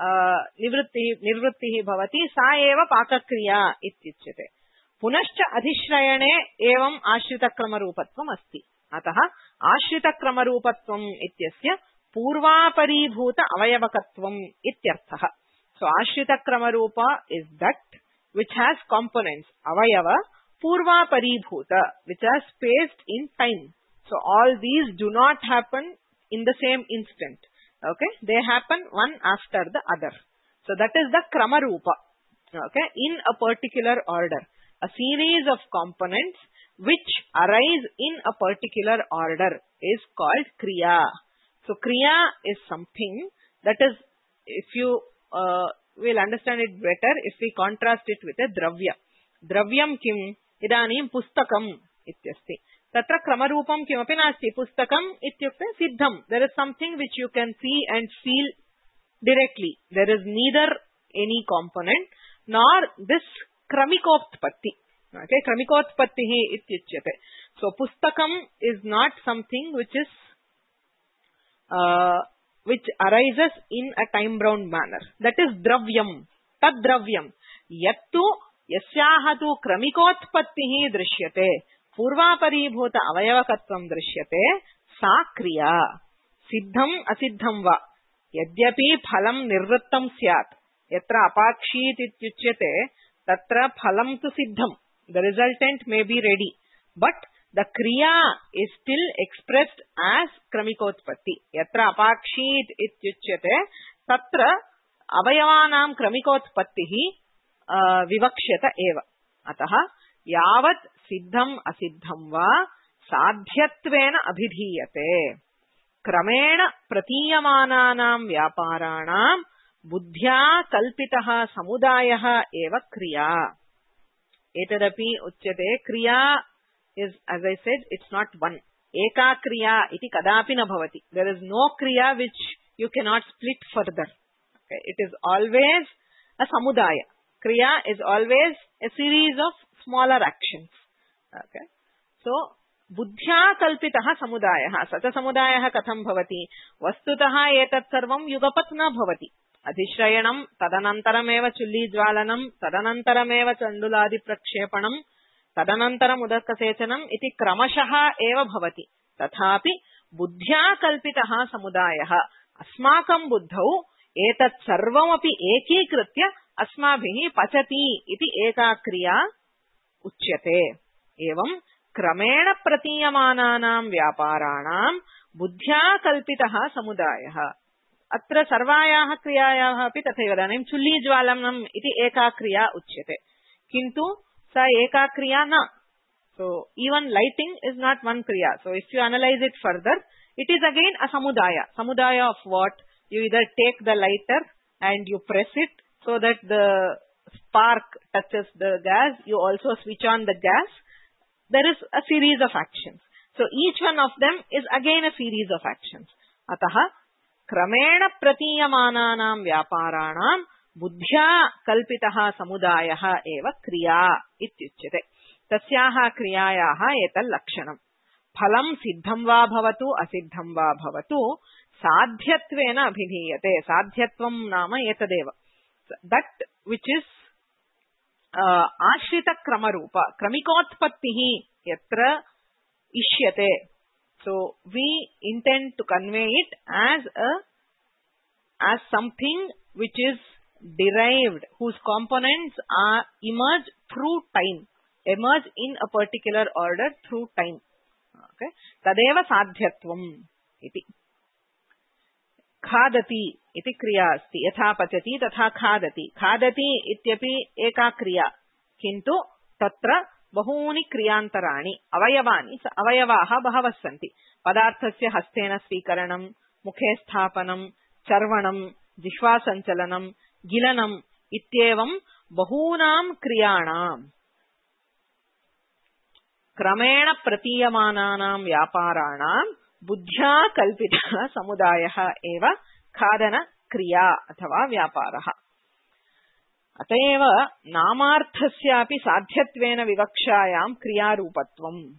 nirvrittihi bhavati sa eva pakakriya ityuchyate. Punascha adhishrayane evam ashrita kramarupatvam asti. Ataha ashrita kramarupatvam ityasya purvaparibhuta avayavakatvam ityarthaha. So ashrita kramarupa is that which has components avayava, purva paribhuta, which are spaced in time. So all these do not happen in the same instant. Okay, they happen one after the other. So that is the kramarupa. Okay, in a particular order, a series of components which arise in a particular order is called kriya. So kriya is something that is, if you will understand it better if we contrast it with a dravya. Dravyam kim? Idanim pustakam ityasti. Tatra kramarupam kimapi nasti. Pustakam ityukte siddham. There is something which you can see and feel directly. There is neither any component nor this kramikotpatti. Okay, kramikotpattihi ityuchyate. So pustakam is not something which is which arises in a time-bound manner. That is dravyam. Tad dravyam. Yattu yasyahatu kramikotpattihi drishyate. Purvaparibhuta avayavakatvam drishyate. Sa kriya. Siddham asiddham va. Yadyapi phalam nirvrittam syat. Yatra apakshit ityuchyate. Tatra phalam tu siddham. The resultant may be ready. But the kriya is still expressed as kramikotpatti. Yatra apakshit ityuchyate. Tatra avayavanam kramikotpattihi vivakshata eva. Ataha yavat siddham asiddham va sadhyatvena abhidhiyate. Kramena pratiyamananam vyaparanam buddhya kalpitaha samudayaha eva kriya. Etadapi uchyate kriya is, as I said, it's not one. Eka kriya iti kadapi na bhavati. There is no kriya which you cannot split further. Okay? It is always a samudaya. Kriya is always a series of smaller actions. Okay? So, buddhya kalpitaha samudayah. Sata samudayah katham bhavati. Vastutaha etat sarvam yugapat na bhavati. Adhishrayanam, tadanantarameva chulli jwalanam, tadanantarameva chanduladi prakshepanam, tadanantaram udakasechanam iti kramashaha eva bhavati. Tathapi buddhya kalpitaha samudayah. Asmakam buddhau etat sarvamapi ekikritya asmabhihi pachati iti eka kriya uchyate. Evam क्रमेण प्रतीयमानानां व्यापाराणां बुद्ध्या कल्पितः समुदायः. अत्र सर्वायाः क्रियायाः अपि तथैव. इदानीं चुल्लीज्वालनम् इति एका क्रिया उच्यते, किन्तु सा एका क्रिया न. So even lighting is not one kriya. So if you analyze it further, it is again a samudaya. Samudaya of what? You either take the lighter and you press it so that the spark touches the gas. You also switch on the gas. There is a series of actions. So each one of them is again a series of actions. Ataha kramena pratiyamananam vyaparanam buddhya kalpitaha samudayaha eva kriya ityuchyate. Tasyaha kriyayaha etal lakshanam. Phalam siddham va bhavatu asiddham va bhavatu sadhyatvena abhidhiyate. Sadhyatvam nama etadeva. That which is ashrita kramarupa, kramikotpattihi yatra ishyate. So we intend to convey it as something which is derived, whose components are emerge through time, emerge in a particular order through time. Okay, tadeva sadhyatvam iti. Khadati iti kriya asti. Yatha pachati tatha khadati. Khadati ityapi eka kriya. Kintu tatra bahuni kriyantarani avayavani avayavaha bahavas santi. Padarthasya hastena swikaranam, mukhe sthapanam, charvanam, jishva sanchalanam, gilanam ityevam bahunam kriyanam. Kramena pratiyamananam vyaparanam buddhya kalpita samudayaha eva khadana kriya athava vyaparaha. Atayeva namarthasyapi sadhyatvena vivakshayam kriya rupatvam.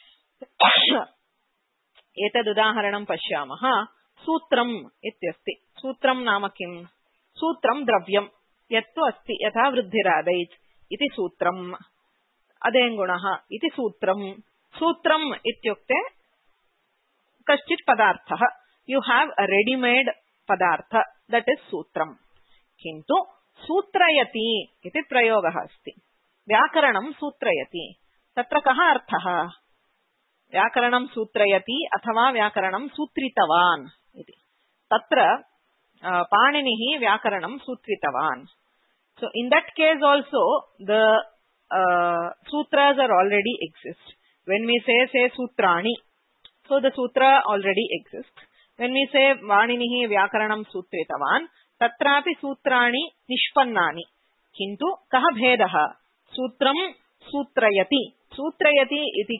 Etad udaharanam pashyamaha. Sutram ityasti. Sutram nama kim? Sutram dravyam. Yattu asti yatha vruddhiradait iti sutram. Adengunaha iti sutram. Sutram ityukte kaschit padartha. You have a ready-made padartha, that is sutram. Kintu sutrayati iti prayogaha asti. Vyakaranam sutrayati. Tatra kaha arthaha? Vyakaranam sutrayati athava vyakaranam sutritavan iti. Tatra Paninihi vyakaranam sutritavan. So in that case also the sutras are already exist. When we say sutrani, so the sutra already exists. When we say Vaninihi Vyakaranam Sutritavan, tatrapi sutrani nishpannani. Kintu kaha bhedaha? Sutram sutrayati. Sutrayati iti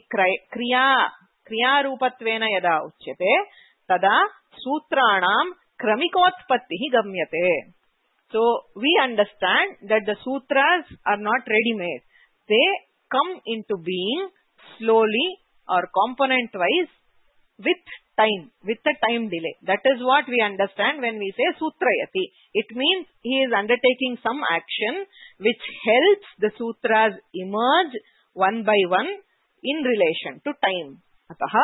kriya rupatvena yada uchyate, tada sutranam kramikotpattihi gamyate. So we understand that the sutras are not ready-made. They come into being slowly or component-wise with time, with a time delay. That is what we understand when we say sutrayati. It means he is undertaking some action which helps the sutras emerge one by one in relation to time. Ataha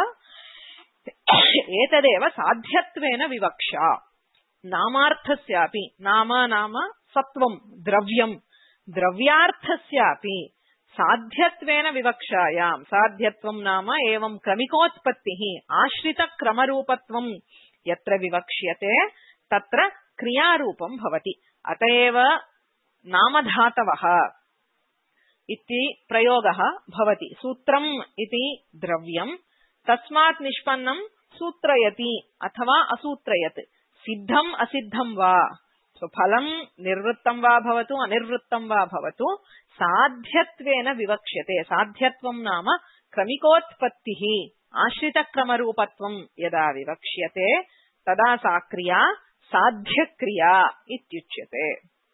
etadeva sadhyatvena vivaksha. Namarthasyapi. Nama sattvam dravyam. Dravyarthasyapi. Sadhyatvena vivakshayam. Sadhyatvam nama evam kramikotpattihi. Ashrita kramarupatvam yatra vivakshyate tatra kriyarupam bhavati. Ataeva namadhatavaha iti prayogaha bhavati. Sutram iti dravyam. Tasmat nishpannam sutrayati athava asutrayat. Siddham asiddham va. So phalam nirvrittam va bhavatu anirvrittam va bhavatu sadhyatvena vivaksyate. Sadhyatvam nama क्रमिकोत्पत्तिः आश्रितक्रमरूपत्वं यदा विवक्ष्यते तदा सा क्रिया साध्यक्रिया इत्युच्यते.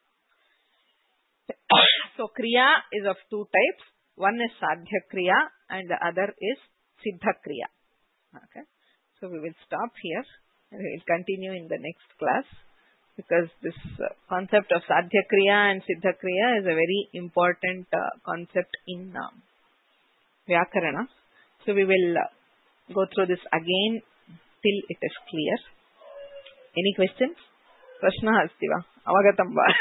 So kriya is of two types. One is sadhya kriya and the other is siddha kriya. Okay. So we will stop here and we will continue in the next class, because this concept of sadhya kriya and siddha kriya is a very important concept in Vyakarana. So we will go through this again till it is clear. Any questions? Prashna asti va? Avagatam va?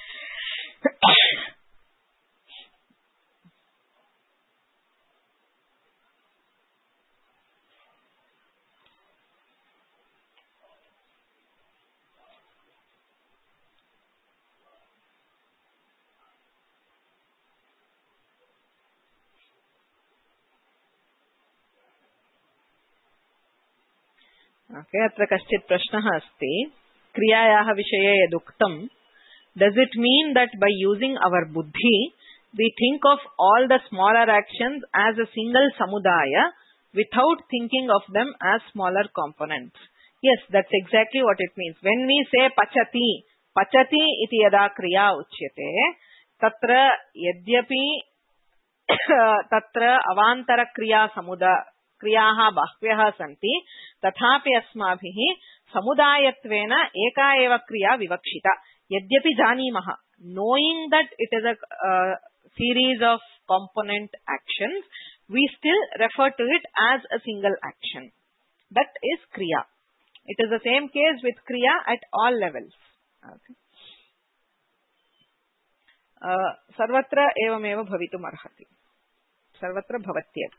Okay, अत्र कश्चित् प्रश्नः अस्ति. क्रियायाः विषये यदुक्तं, does it mean that by using our buddhi we think of all the smaller actions as a single samudaya without thinking of them as smaller components? Yes, that's exactly what it means. When we say pachati, pachati iti yada kriya uchyate, tatra yadyapi tatra avantara kriya क्रियाः बह्व्यः सन्ति, तथापि अस्माभिः समुदायत्वेन एका एव क्रिया विवक्षिता. यद्यपि जानीमः, knowing that it is a series of component actions, we still refer to it as a single action. That is kriya. It is the same case with kriya at all levels. Okay. सर्वत्र एवमेव भवितुम् अर्हति. सर्वत्र भवत्येव.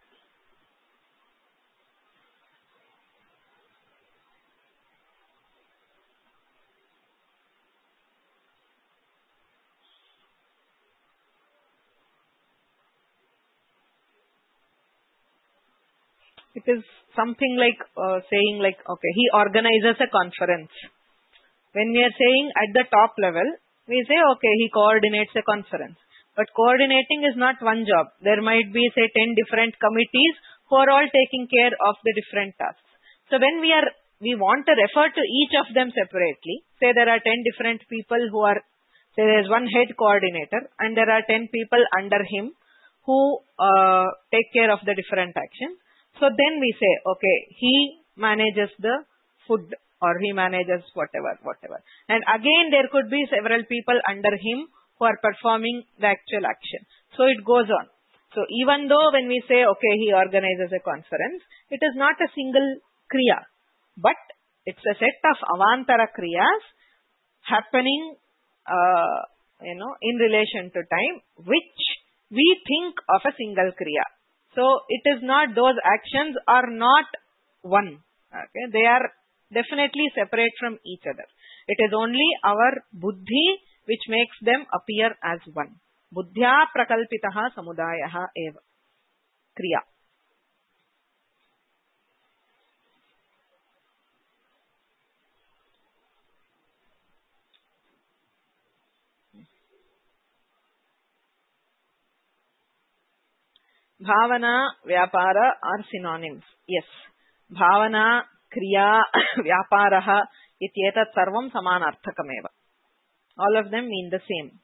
It is something like saying like, okay, he organizes a conference. When we are saying at the top level, we say, okay, he coordinates a conference. But coordinating is not one job. There might be, say, 10 different committees who are all taking care of the different tasks. So when we want to refer to each of them separately, say there are 10 different people who are, say there is one head coordinator and there are 10 people under him who take care of the different actions. So then we say, okay, he manages the food or he manages whatever. And again, there could be several people under him who are performing the actual action. So it goes on. So even though when we say, okay, he organizes a conference, it is not a single kriya, but it's a set of avantara kriyas happening, in relation to time, which we think of a single kriya. So it is not, those actions are not one. Okay, they are definitely separate from each other. It is only our buddhi which makes them appear as one. Buddhya prakalpitaha samudayaha eva kriya. Bhavana, Vyapara are synonyms. Yes. Bhavana, Kriya, Vyaparaha, ityetat sarvam samanarthakameva. All of them mean the same.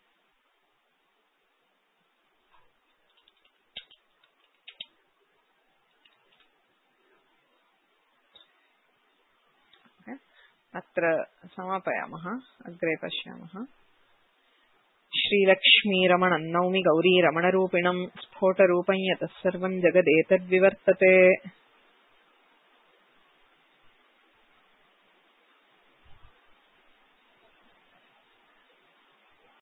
Okay. Atra samapayamaha, agre pashyamaha. Sreelakshmi रमणं नौमि गौरी रमणरूपिणं स्फोटरूपं यतः सर्वं जगदेतद्विवर्तते.